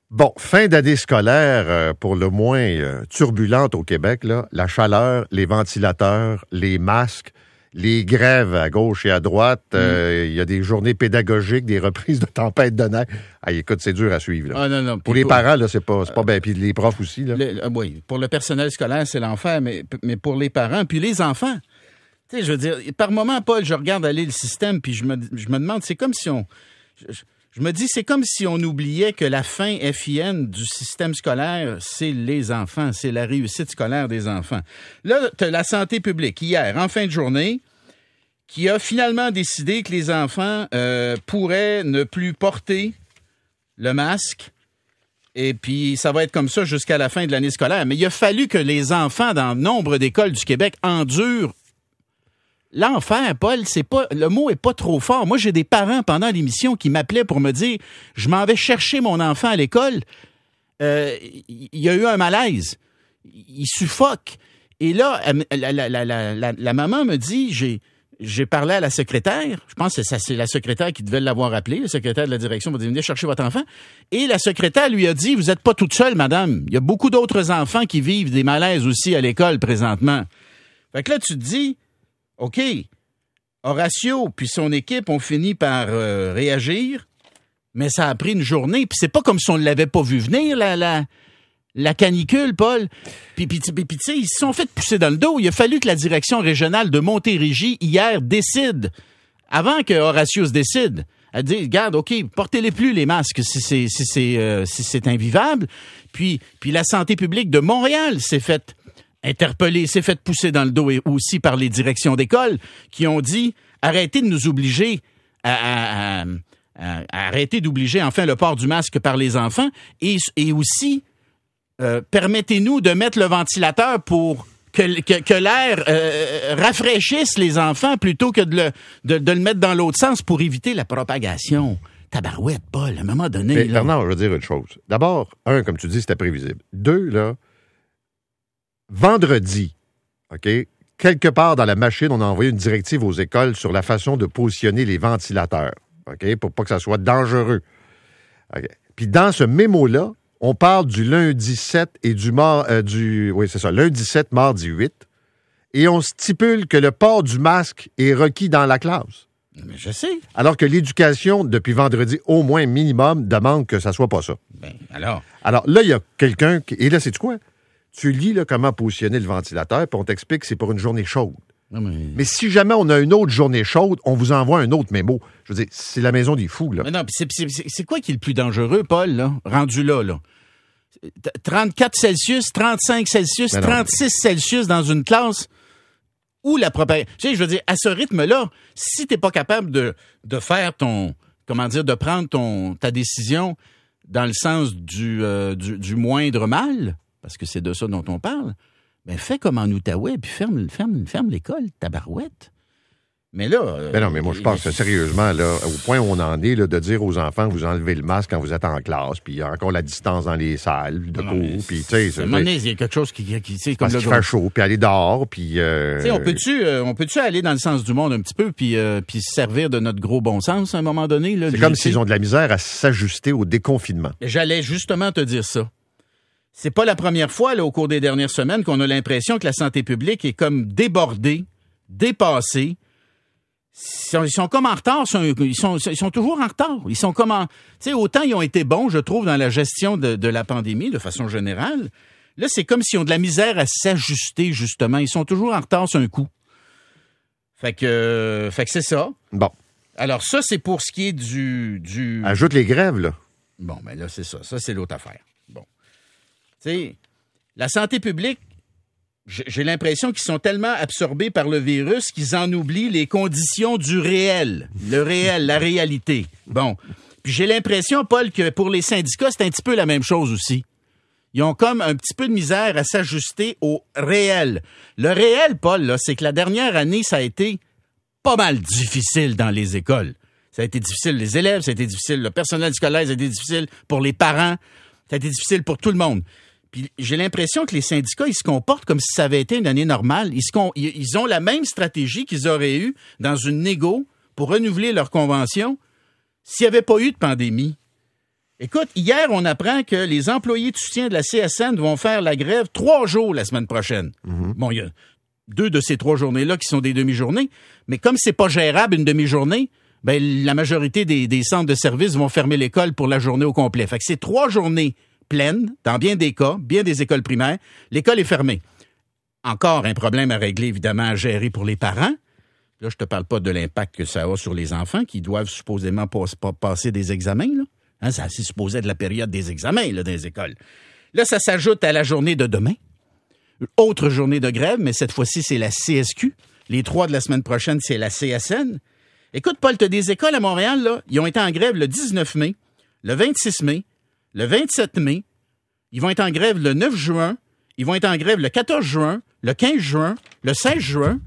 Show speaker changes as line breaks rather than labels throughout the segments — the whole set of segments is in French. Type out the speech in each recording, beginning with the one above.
Bon, fin d'année scolaire pour le moins turbulente au Québec, là. La chaleur, les ventilateurs, les masques, les grèves à gauche et à droite. Il y a des journées pédagogiques, des reprises de tempête de neige. Ah, écoute, c'est dur à suivre. Là.
Ah, non.
Pour les parents, là, c'est pas bien. Puis les profs aussi. Là.
Oui, pour le personnel scolaire, c'est l'enfer, mais pour les parents, puis les enfants. Tu sais, je veux dire, par moment, Paul, je regarde aller le système, puis je me demande, c'est comme si on... Je me dis, c'est comme si on oubliait que la fin FIN du système scolaire, c'est les enfants, c'est la réussite scolaire des enfants. Là, tu as la santé publique, hier, en fin de journée, qui a finalement décidé que les enfants pourraient ne plus porter le masque. Et puis, ça va être comme ça jusqu'à la fin de l'année scolaire. Mais il a fallu que les enfants, dans nombre d'écoles du Québec, endurent l'enfer, Paul, le mot est pas trop fort. Moi, j'ai des parents pendant l'émission qui m'appelaient pour me dire « Je m'en vais chercher mon enfant à l'école. Il y a eu un malaise. Il suffoque. » Et là, la maman me dit « J'ai parlé à la secrétaire. Je pense que c'est la secrétaire qui devait l'avoir appelé. Le secrétaire de la direction m'a dit « Venez chercher votre enfant. » Et la secrétaire lui a dit « Vous n'êtes pas toute seule, madame. Il y a beaucoup d'autres enfants qui vivent des malaises aussi à l'école présentement. » Fait que là, tu te dis... OK, Horacio puis son équipe ont fini par réagir, mais ça a pris une journée. Puis c'est pas comme si on ne l'avait pas vu venir, la canicule, Paul. Puis tu sais, ils se sont fait pousser dans le dos. Il a fallu que la direction régionale de Montérégie, hier, décide, avant que Horacio se décide, elle dit, regarde, OK, portez-les plus, les masques, si c'est invivable. Puis la santé publique de Montréal s'est faite interpellé, s'est fait pousser dans le dos et aussi par les directions d'école qui ont dit arrêtez de nous obliger à arrêter d'obliger enfin le port du masque par les enfants et aussi permettez-nous de mettre le ventilateur pour que l'air rafraîchisse les enfants plutôt que de le mettre dans l'autre sens pour éviter la propagation. Tabarouette, Paul, à un moment donné.
Mais, Bernard, je veux dire une chose. D'abord, comme tu dis, c'était prévisible. 2, là, vendredi, OK, quelque part dans la machine, on a envoyé une directive aux écoles sur la façon de positionner les ventilateurs, OK, pour pas que ça soit dangereux. Okay. Puis dans ce mémo-là, on parle du lundi 7 et lundi 7, mardi 8, et on stipule que le port du masque est requis dans la classe.
Mais je sais.
Alors que l'éducation, depuis vendredi, au moins minimum, demande que ça soit pas ça.
Ben, alors
là, il y a quelqu'un et là, sais-tu quoi? Tu lis là, comment positionner le ventilateur, puis on t'explique que c'est pour une journée chaude.
Non,
mais si jamais on a une autre journée chaude, on vous envoie un autre mémo. Je veux dire, c'est la maison des fous, là.
Mais non, c'est quoi qui est le plus dangereux, Paul, là, rendu là? 34 Celsius, 35 Celsius, 36 Celsius dans une classe où la propagation... Tu sais, je veux dire, à ce rythme-là, si t'es pas capable de faire de prendre ta décision dans le sens du moindre mal... parce que c'est de ça dont on parle, ben fais comme en Outaouais, puis ferme l'école, tabarouette. Mais là...
Mais non, mais moi, je pense que sérieusement, là, au point où on en est, là, de dire aux enfants, vous enlevez le masque quand vous êtes en classe, puis il y a encore la distance dans les salles de cours, puis tu sais...
À un moment donné, il y a quelque chose qui comme
parce qu'il fait chaud, puis aller dehors, puis...
Tu sais, on peut-tu aller dans le sens du monde un petit peu, puis se servir de notre gros bon sens à un moment donné? Là,
c'est comme s'ils ont de la misère à s'ajuster au déconfinement.
J'allais justement te dire ça. C'est pas la première fois, là, au cours des dernières semaines, qu'on a l'impression que la santé publique est comme débordée, dépassée. Ils sont comme en retard. Ils sont toujours en retard. Ils sont comme tu sais, autant ils ont été bons, je trouve, dans la gestion de la pandémie, de façon générale. Là, c'est comme s'ils ont de la misère à s'ajuster, justement. Ils sont toujours en retard sur un coup. Fait que c'est ça.
Bon.
Alors, ça, c'est pour ce qui est du...
Ajoute les grèves, là.
Bon, ben là, c'est ça. Ça, c'est l'autre affaire. Bon. Tu sais, la santé publique, j'ai l'impression qu'ils sont tellement absorbés par le virus qu'ils en oublient les conditions du réel. Le réel, la réalité. Bon. Puis j'ai l'impression, Paul, que pour les syndicats, c'est un petit peu la même chose aussi. Ils ont comme un petit peu de misère à s'ajuster au réel. Le réel, Paul, là, c'est que la dernière année, ça a été pas mal difficile dans les écoles. Ça a été difficile les élèves, ça a été difficile le personnel scolaire, ça a été difficile pour les parents, ça a été difficile pour tout le monde. Puis j'ai l'impression que les syndicats, ils se comportent comme si ça avait été une année normale. Ils ont la même stratégie qu'ils auraient eue dans une négo pour renouveler leur convention s'il n'y avait pas eu de pandémie. Écoute, hier, on apprend que les employés de soutien de la CSN vont faire la grève 3 jours la semaine prochaine. Bon, il y a 2 de ces 3 journées-là qui sont des demi-journées, mais comme c'est pas gérable une demi-journée, ben la majorité des centres de services vont fermer l'école pour la journée au complet. Fait que c'est 3 journées pleines, dans bien des cas, bien des écoles primaires, l'école est fermée. Encore un problème à régler, évidemment, à gérer pour les parents. Là, je te parle pas de l'impact que ça a sur les enfants qui doivent supposément passer des examens, là. Hein, ça c'est supposé être la période des examens là, dans les écoles. Là, ça s'ajoute à la journée de demain. Autre journée de grève, mais cette fois-ci, c'est la CSQ. Les 3 de la semaine prochaine, c'est la CSN. Écoute, Paul, tu as des écoles à Montréal, là, ils ont été en grève le 19 mai, le 26 mai, le 27 mai. Ils vont être en grève le 9 juin. Ils vont être en grève le 14 juin, le 15 juin, le 16 juin.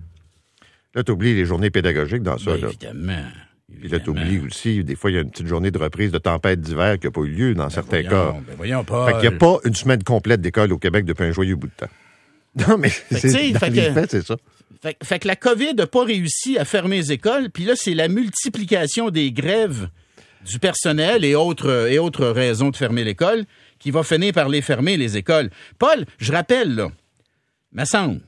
Là, tu oublies les journées pédagogiques dans ça.
Ben,
là.
Évidemment.
Puis là, tu oublies aussi, des fois, il y a une petite journée de reprise de tempête d'hiver qui n'a pas eu lieu dans certains cas.
Voyons pas.
Fait qu'il n'y a pas une semaine complète d'école au Québec depuis un joyeux bout de temps. Non, mais c'est ça.
Fait que la COVID n'a pas réussi à fermer les écoles, puis là, c'est la multiplication des grèves du personnel et autres raisons de fermer l'école qui va finir par les fermer, les écoles. Paul, je rappelle, là, me semble,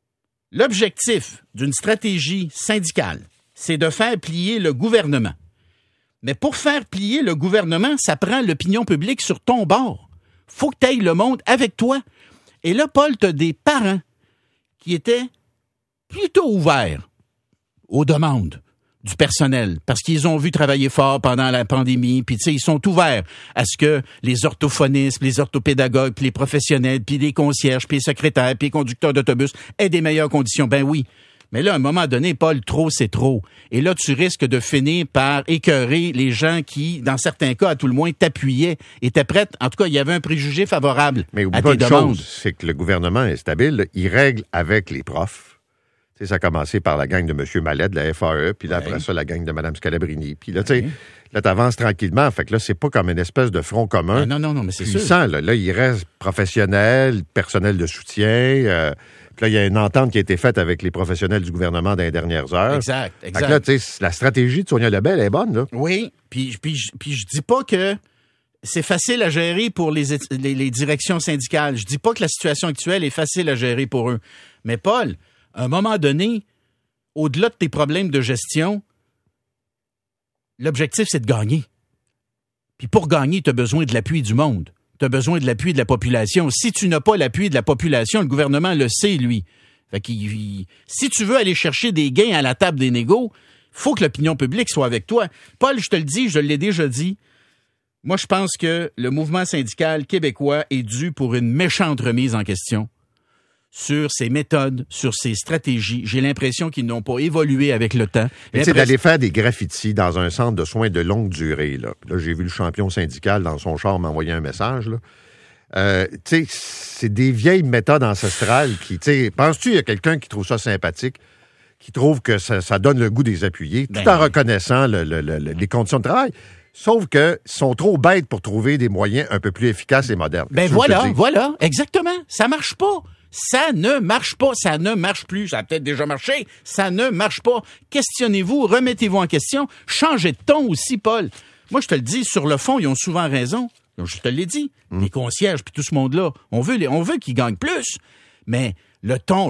l'objectif d'une stratégie syndicale, c'est de faire plier le gouvernement. Mais pour faire plier le gouvernement, ça prend l'opinion publique sur ton bord. Faut que tu ailles le monde avec toi. Et là, Paul, tu as des parents qui étaient plutôt ouverts aux demandes du personnel parce qu'ils ont vu travailler fort pendant la pandémie, puis tu sais, ils sont ouverts à ce que les orthophonistes, les orthopédagogues, puis les professionnels, puis les concierges, puis les secrétaires, puis les conducteurs d'autobus aient des meilleures conditions. Ben oui. Mais là, à un moment donné, Paul, trop, c'est trop. Et là, tu risques de finir par écœurer les gens qui, dans certains cas, à tout le moins, t'appuyaient, étaient prêts. En tout cas, il y avait un préjugé favorable
mais
à tes demandes.
Chose, c'est que le gouvernement est stable. Là, il règle avec les profs. Tu sais, ça a commencé par la gang de M. Mallet de la FAE, puis là, après ça, la gang de Mme Scalabrini. Puis là, tu sais, là, t'avances tranquillement. Fait que là, c'est pas comme une espèce de front commun.
Non, mais c'est
puissant,
sûr.
Là, il reste professionnel, personnel de soutien. Puis là, il y a une entente qui a été faite avec les professionnels du gouvernement dans les dernières heures.
Exact.
Fait que là, tu sais, la stratégie de Sonia Lebel est bonne, là.
Oui, puis je dis pas que c'est facile à gérer pour les directions syndicales. Je dis pas que la situation actuelle est facile à gérer pour eux. Mais Paul, à un moment donné, au-delà de tes problèmes de gestion, l'objectif, c'est de gagner. Puis pour gagner, tu as besoin de l'appui du monde. Tu as besoin de l'appui de la population. Si tu n'as pas l'appui de la population, le gouvernement le sait, lui. Fait si tu veux aller chercher des gains à la table des négos, faut que l'opinion publique soit avec toi. Paul, je te le dis, je l'ai déjà dit, moi, je pense que le mouvement syndical québécois est dû pour une méchante remise en question sur ses méthodes, sur ses stratégies. J'ai l'impression qu'ils n'ont pas évolué avec le temps.
Mais tu sais, d'aller faire des graffitis dans un centre de soins de longue durée, là j'ai vu le champion syndical dans son char m'envoyer un message, là. Tu sais, c'est des vieilles méthodes ancestrales qui, tu sais, penses-tu qu'il y a quelqu'un qui trouve ça sympathique, qui trouve que ça donne le goût des appuyer, tout en reconnaissant les conditions de travail? Sauf qu'ils sont trop bêtes pour trouver des moyens un peu plus efficaces et modernes.
Ben voilà, exactement. Ça marche pas. Ça ne marche pas, ça ne marche plus. Ça a peut-être déjà marché, ça ne marche pas. Questionnez-vous, remettez-vous en question, changez de ton aussi, Paul. Moi, je te le dis, sur le fond, ils ont souvent raison. Je te l'ai dit, les concierges puis tout ce monde-là, on veut qu'ils gagnent plus, mais le ton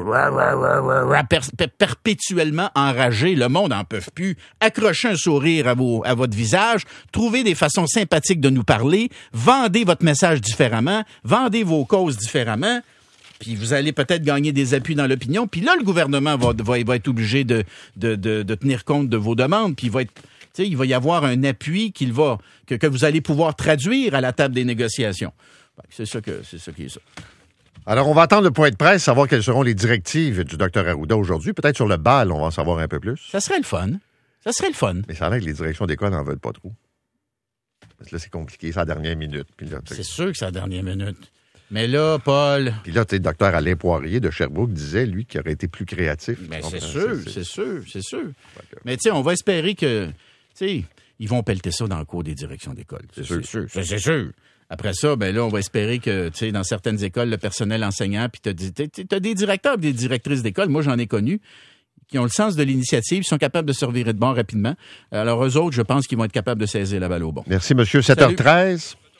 perpétuellement enragé, le monde n'en peut plus. Accrochez un sourire à votre visage, trouvez des façons sympathiques de nous parler, vendez votre message différemment, vendez vos causes différemment. Puis vous allez peut-être gagner des appuis dans l'opinion. Puis là, le gouvernement va être obligé de tenir compte de vos demandes. Puis il va y avoir un appui que vous allez pouvoir traduire à la table des négociations. C'est ça qui est ça.
Alors, on va attendre le point de presse, savoir quelles seront les directives du Dr Arruda aujourd'hui. Peut-être sur le bal, on va en savoir un peu plus.
Ça serait le fun.
Mais ça a l'air que les directions d'école n'en veulent pas trop. Parce que là, c'est compliqué, c'est à la dernière minute. Puis là,
c'est sûr que c'est à la dernière minute. Mais là, Paul...
Puis là, tu sais, le docteur Alain Poirier de Sherbrooke disait, lui, qu'il aurait été plus créatif.
Mais c'est sûr. Mais tu sais, on va espérer que, tu sais, ils vont pelleter ça dans le cours des directions d'école. C'est sûr. Après ça, ben là, on va espérer que, tu sais, dans certaines écoles, le personnel enseignant, puis t'as des directeurs et des directrices d'école, moi, j'en ai connu, qui ont le sens de l'initiative, qui sont capables de se revirer de bord rapidement. Alors, eux autres, je pense qu'ils vont être capables de saisir la balle au bon.
Merci, monsieur. 7h13.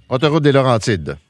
Autoroute des Laurentides.